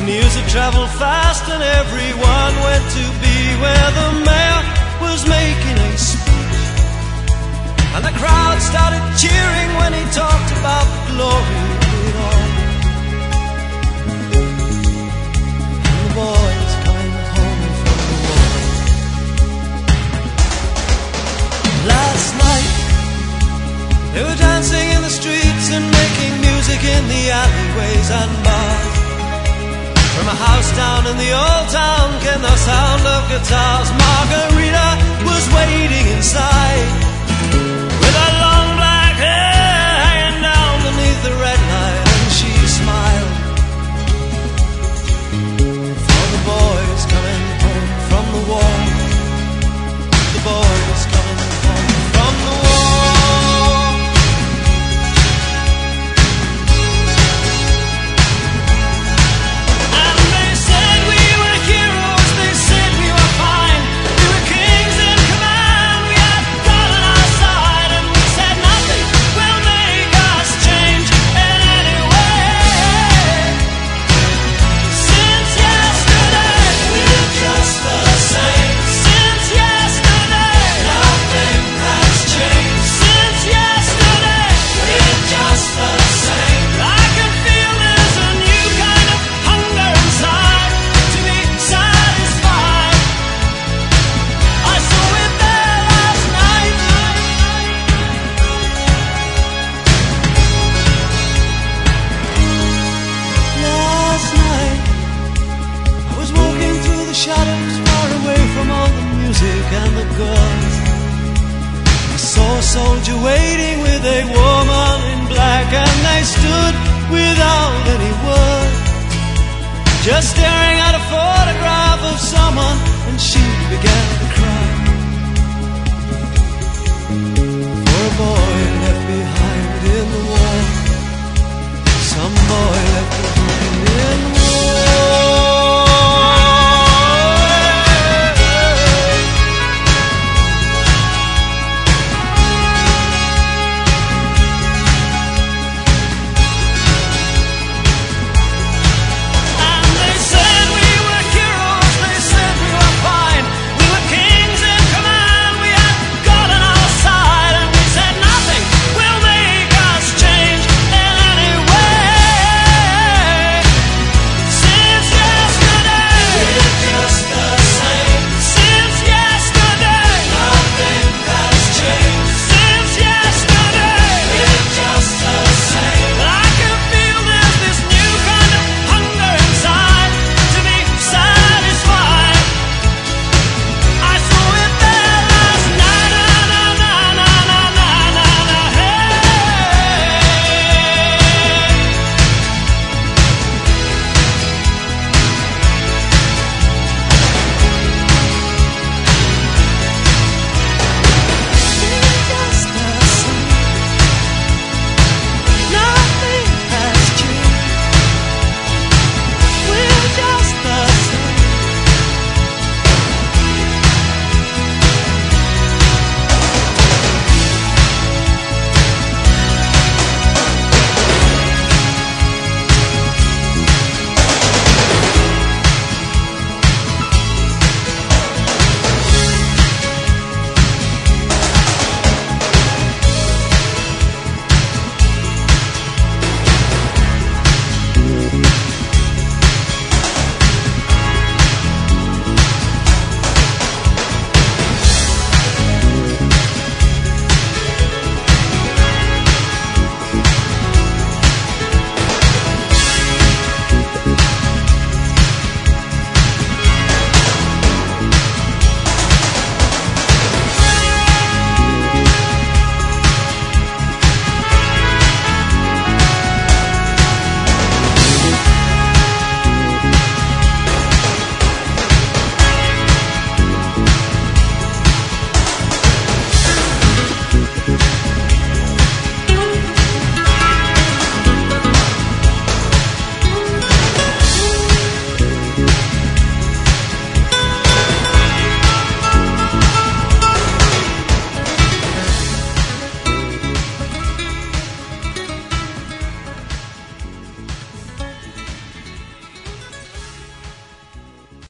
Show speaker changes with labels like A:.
A: music traveled fast and everyone went to be where the mayor was making a speech. And the crowd started cheering when he talked about the glory of it all. And the boys coming home from the war. Last night they were dancing in the streets and making music in the alleyways and bars. From a house down in the old town came the sound of guitars. Margarita was waiting inside with her long black hair hanging down beneath the red light, and she smiled for the boys coming home from the war. The boys coming home from the war. Soldier waiting with a woman in black, and they stood without any word, just staring at a photograph of someone, and she began to cry.